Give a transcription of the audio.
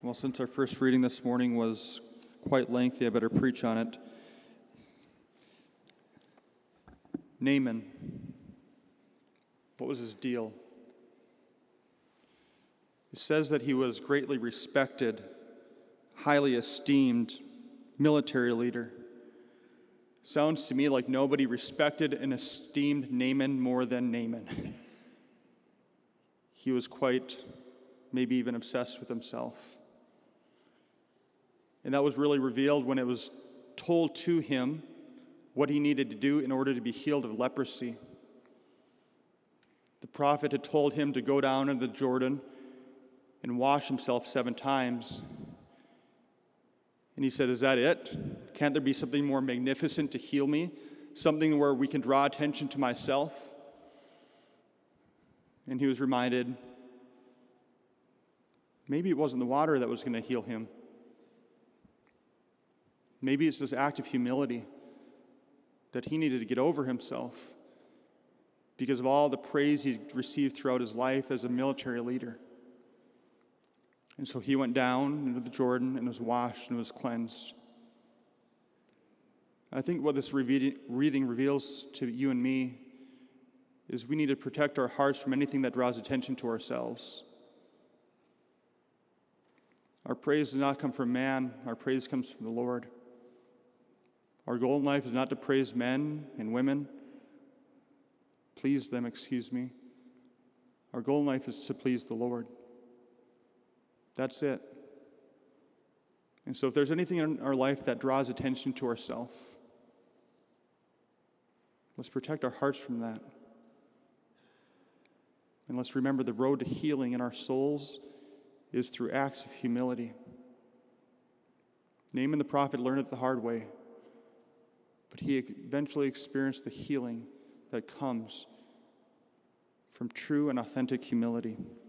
Well, since our first reading this morning was quite lengthy, I better preach on it. Naaman, what was his deal? It says that he was greatly respected, highly esteemed military leader. Sounds to me like nobody respected and esteemed Naaman more than Naaman. He was quite, maybe even obsessed with himself. And that was really revealed when it was told to him what he needed to do in order to be healed of leprosy. The prophet had told him to go down into the Jordan and wash himself 7 times. And he said, "Is that it? Can't there be something more magnificent to heal me? Something where we can draw attention to myself?" And he was reminded, maybe it wasn't the water that was going to heal him. Maybe it's this act of humility that he needed to get over himself because of all the praise he received throughout his life as a military leader. And so he went down into the Jordan and was washed and was cleansed. I think what this reading reveals to you and me is we need to protect our hearts from anything that draws attention to ourselves. Our praise does not come from man. Our praise comes from the Lord. Our goal in life is not to praise men and women. Our goal in life is to please the Lord. That's it. And so if there's anything in our life that draws attention to ourselves, let's protect our hearts from that. And let's remember the road to healing in our souls is through acts of humility. Naaman the prophet learned it the hard way, but he eventually experienced the healing that comes from true and authentic humility.